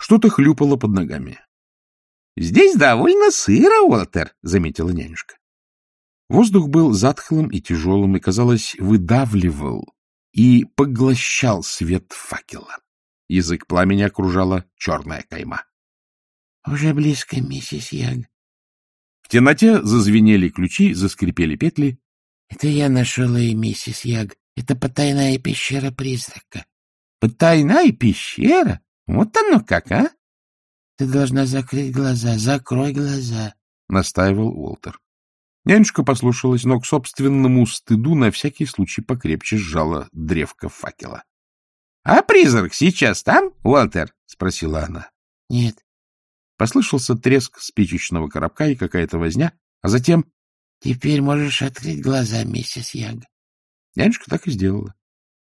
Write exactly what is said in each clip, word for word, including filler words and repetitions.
Что-то хлюпало под ногами. — Здесь довольно сыро, Уолтер, — заметила нянюшка. Воздух был затхлым и тяжелым, и, казалось, выдавливал и поглощал свет факела. Язык пламени окружала черная кайма. — Уже близко, миссис Яг. В темноте зазвенели ключи, заскрипели петли. — Это я нашел ее, миссис Яг. Это потайная пещера призрака. — Потайная пещера? Вот оно как, а? — Ты должна закрыть глаза. Закрой глаза, — настаивал Уолтер. Нянюшка послушалась, но к собственному стыду на всякий случай покрепче сжала древко факела. — А призрак сейчас там, Уолтер? — спросила она. — Нет. Послышался треск спичечного коробка и какая-то возня, а затем... — Теперь можешь открыть глаза, миссис Яг. Нянюшка так и сделала.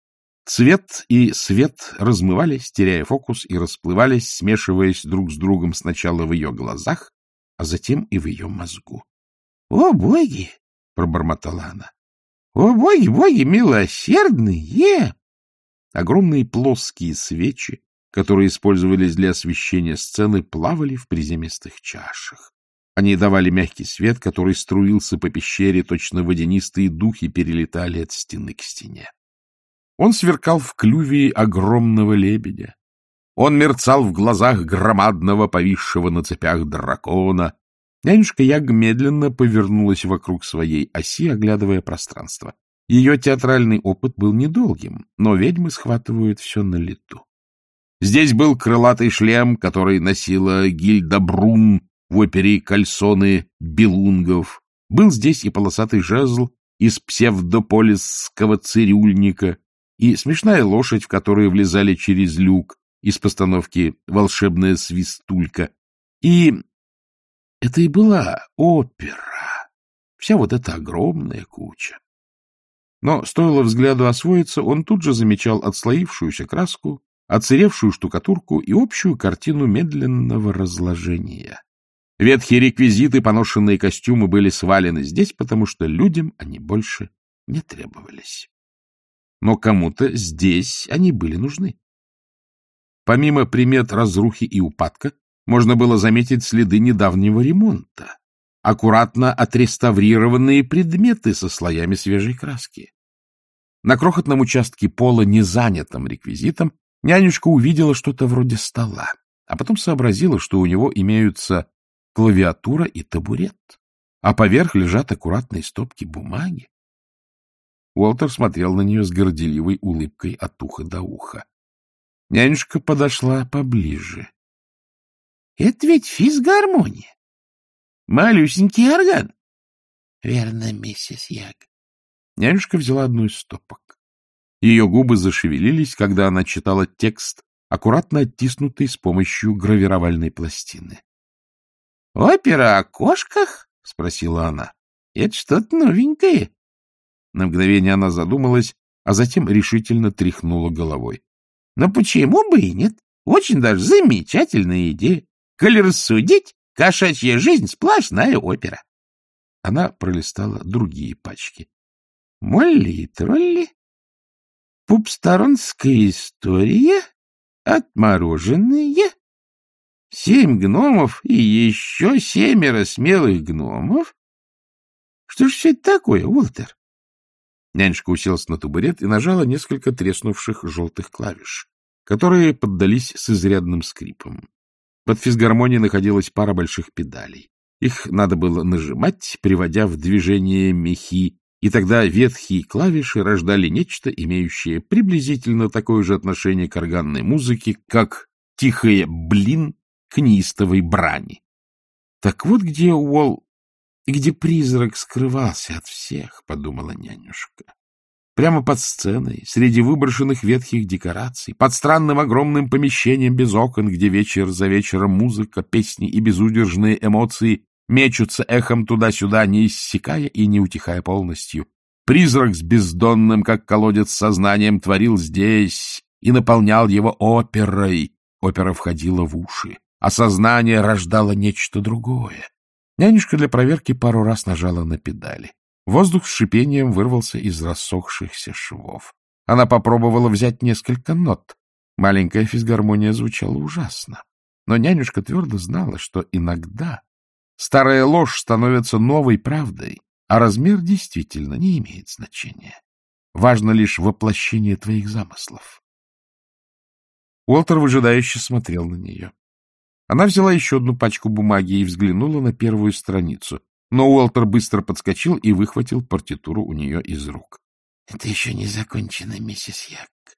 Цвет и свет размывались, теряя фокус, и расплывались, смешиваясь друг с другом сначала в ее глазах, а затем и в ее мозгу. — О, боги! — пробормотала она. — О, боги, боги, милосердные! Огромные плоские свечи, которые использовались для освещения сцены, плавали в приземистых чашах. Они давали мягкий свет, который струился по пещере, точно водянистые духи перелетали от стены к стене. Он сверкал в клюве огромного лебедя. Он мерцал в глазах громадного, повисшего на цепях дракона. Нянюшка Яг медленно повернулась вокруг своей оси, оглядывая пространство. Ее театральный опыт был недолгим, но ведьмы схватывают все на лету. Здесь был крылатый шлем, который носила Гильда Брун в опере «Кальсоны Белунгов». Был здесь и полосатый жезл из псевдополисского цирюльника, и смешная лошадь, в которую влезали через люк из постановки «Волшебная свистулька». И это и была опера. Вся вот эта огромная куча. Но стоило взгляду освоиться, он тут же замечал отслоившуюся краску, отсыревшую штукатурку и общую картину медленного разложения. Ветхие реквизиты, поношенные костюмы были свалены здесь, потому что людям они больше не требовались. Но кому-то здесь они были нужны. Помимо примет разрухи и упадка, можно было заметить следы недавнего ремонта, аккуратно отреставрированные предметы со слоями свежей краски. На крохотном участке пола, не занятом реквизитом, нянюшка увидела что-то вроде стола, а потом сообразила, что у него имеются клавиатура и табурет, а поверх лежат аккуратные стопки бумаги. Уолтер смотрел на нее с горделивой улыбкой от уха до уха. Нянюшка подошла поближе. — Это ведь физгармония. Малюсенький орган. — Верно, миссис Яг. Нянюшка взяла одну из стопок. Ее губы зашевелились, когда она читала текст, аккуратно оттиснутый с помощью гравировальной пластины. — Опера о кошках? — спросила она. — Это что-то новенькое. На мгновение она задумалась, а затем решительно тряхнула головой. — Но почему бы и нет? Очень даже замечательная идея. Коли рассудить, кошачья жизнь — сплошная опера. Она пролистала другие пачки. Молли и тролли, пупсторонская история, отмороженные, семь гномов и еще семеро смелых гномов. Что ж все это такое, Уолтер? Нянюшка уселась на табурет и нажала несколько треснувших желтых клавиш, которые поддались с изрядным скрипом. Под физгармонией находилась пара больших педалей. Их надо было нажимать, приводя в движение мехи, и тогда ветхие клавиши рождали нечто, имеющее приблизительно такое же отношение к органной музыке, как тихое «блин» к неистовой брани. Так вот где Уолл, где призрак скрывался от всех, — подумала нянюшка. Прямо под сценой, среди выброшенных ветхих декораций, под странным огромным помещением без окон, где вечер за вечером музыка, песни и безудержные эмоции мечутся эхом туда-сюда, не иссякая и не утихая полностью. Призрак с бездонным, как колодец, сознанием творил здесь и наполнял его оперой. Опера входила в уши, а сознание рождало нечто другое. Нянюшка для проверки пару раз нажала на педали. Воздух с шипением вырвался из рассохшихся швов. Она попробовала взять несколько нот. Маленькая физгармония звучала ужасно. Но нянюшка твердо знала, что иногда старая ложь становится новой правдой, а размер действительно не имеет значения. Важно лишь воплощение твоих замыслов. Уолтер выжидающе смотрел на нее. Она взяла еще одну пачку бумаги и взглянула на первую страницу, но Уолтер быстро подскочил и выхватил партитуру у нее из рук. — Это еще не закончено, миссис Як.